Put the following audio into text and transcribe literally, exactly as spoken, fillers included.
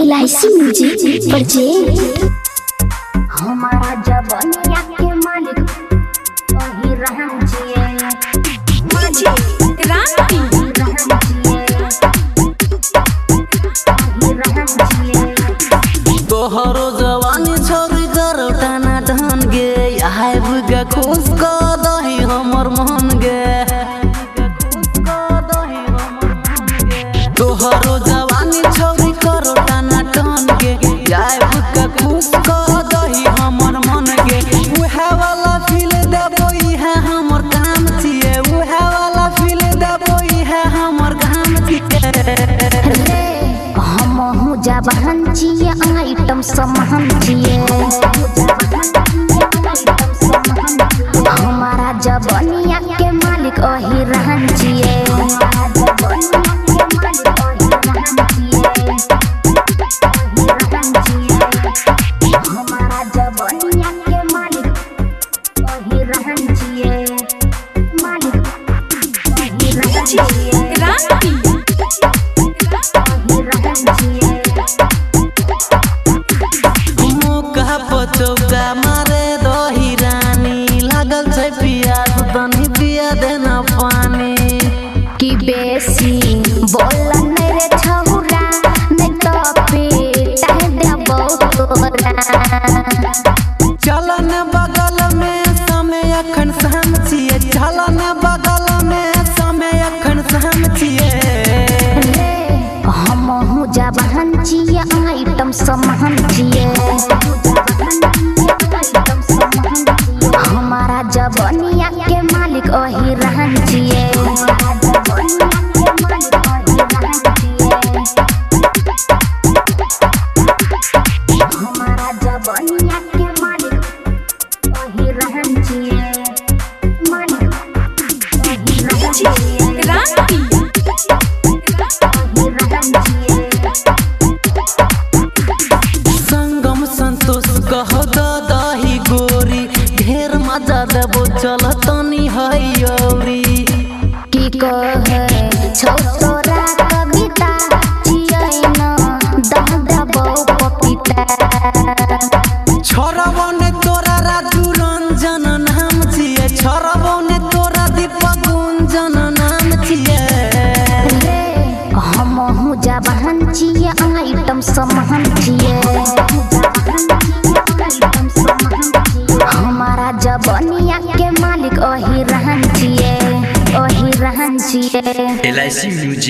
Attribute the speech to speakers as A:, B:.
A: L I C music purchase.
B: हमारा जबनिया के मालिक वही रहम जिए
A: माझी क्रांति
B: रहम जिए वही रहम जिए।
C: तोहरो जवानी छोरी करो टाना टान गे हाय बुगा खुश क दही हमर मन गे तोहरो जवानी छोरी करो टाना टान गे हाय बुगा खुश क दही हमर मन गे उहे वाला फील देबो इहे हमर काम छिए उहे वाला फील देबो इहे हमर काम छिए
B: हम हूँ जबहन जिए आइटम समहन जिए हमारा जबनिया के मालिक वही रहन जिए हमारा जबनिया के मालिक वही रहन जिए मालिक वही रहन जिए
A: क्रांति
C: मुका पचौका मारे दही रानी लागल छै पियास तनी पिया देना पानी
B: की बेसी बोला नहीं रे छौरा नहीं तो पीटा देबो तोरा।
C: चलन बगल में समय अखन सहम छिए चलन बगल में समय अखन सहम छिए
B: हम हूँ जबहन जिए आइटम समहन जिए हमारा जबनिया के मालिक वही रहन जिए हमारा जबनिया के मालिक वही रहन जिए मालिक वही रहन जिए
A: क्रांति
B: वही रहन जिए।
C: संगम संतोष कहो द दही गोरी ढेर मजा देबो चल तनी हयौरी
B: की कहे छौ तोरा कविता जियै न दह देबो पपीता।
C: छोरबो ने तोरा राजू रंजन नाम छिए छोरबो ने तोरा दीपक गुंजन नाम छिए
B: हम हूँ जबहन जिए आइटम समहन जिए हमारा जबनिया के मालिक वही रहन जिए वही रहन जिए।
D: L I C music.